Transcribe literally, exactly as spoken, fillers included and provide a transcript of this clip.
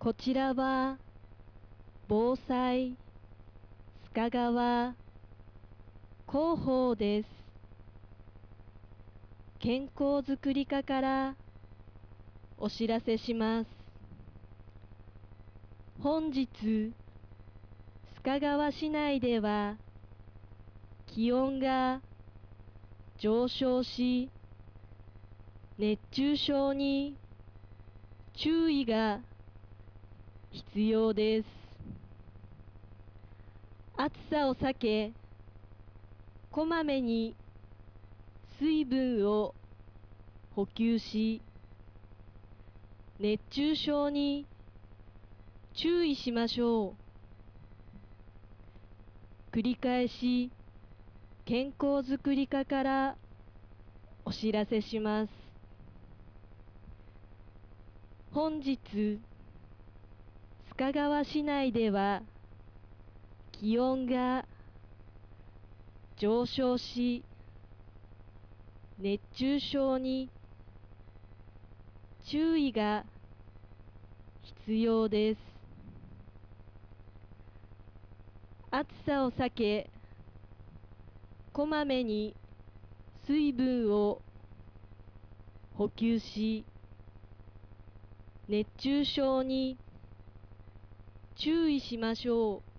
こちらは防災須賀川広報です。健康づくり課からお知らせします。本日須賀川市内では気温が上昇し、熱中症に注意が必要です。暑さを避け、こまめに水分を補給し、熱中症に注意しましょう。繰り返し健康づくり課からお知らせします。本日須賀川市内では気温が上昇し、熱中症に注意が必要です。暑さを避け、こまめに水分を補給し、熱中症に注意しましょう。